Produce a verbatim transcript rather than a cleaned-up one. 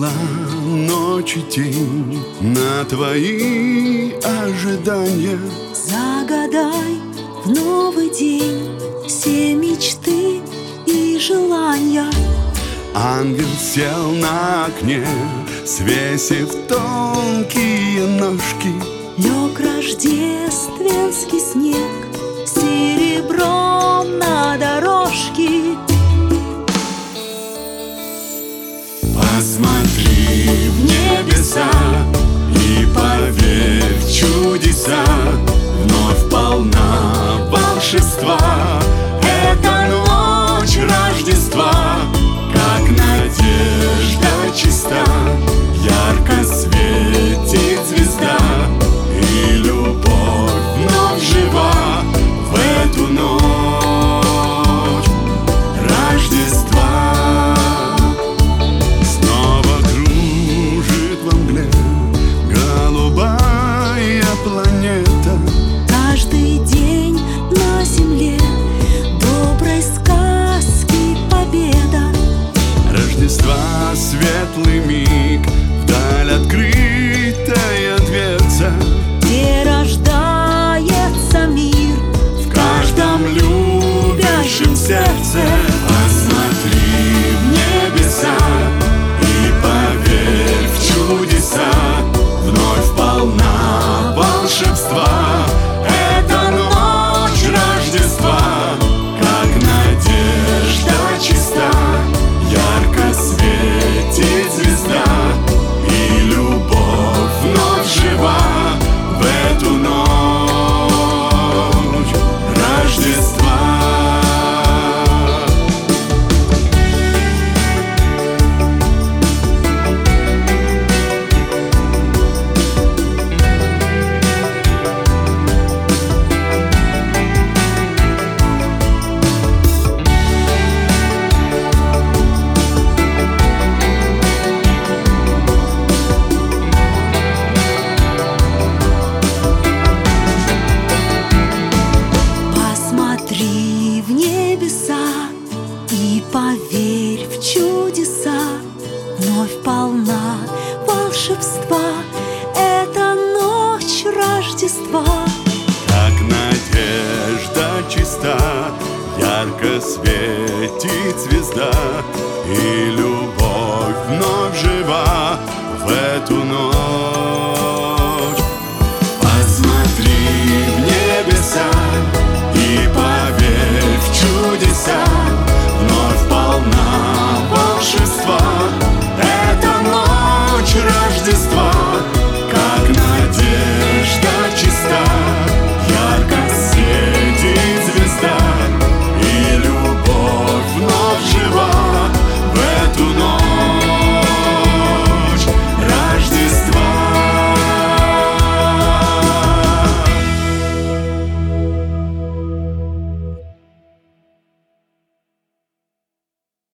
Пришла ночь и тень на твои ожидания. Загадай в новый день все мечты и желания. Ангел сел на окне, свесив тонкие ножки. Лег рождественский снег серебром на дорожке. Посмотри в небеса и поверь в чудеса. Вновь полна волшебства эта ночь Рождества. Как надежда чиста, ярко светит звезда, и любовь вновь жива в эту ночь Рождества. Снова кружит во мгле голубая планета. Каждый день на земле доброй сказки победа. Рождества светлый миг, вдаль открытая дверца, где рождается мир в каждом любящем сердце. Посмотри в небеса и поверь в чудеса. Вновь полна волшебства эта ночь Рождества. Как надежда чиста, ярко светит звезда, и любовь вновь жива в эту ночь Рождества. Посмотри в небеса и поверь в чудеса. Вновь полна волшебства эта ночь Рождества. Как надежда чиста, ярко светит звезда, и любовь вновь жива в эту ночь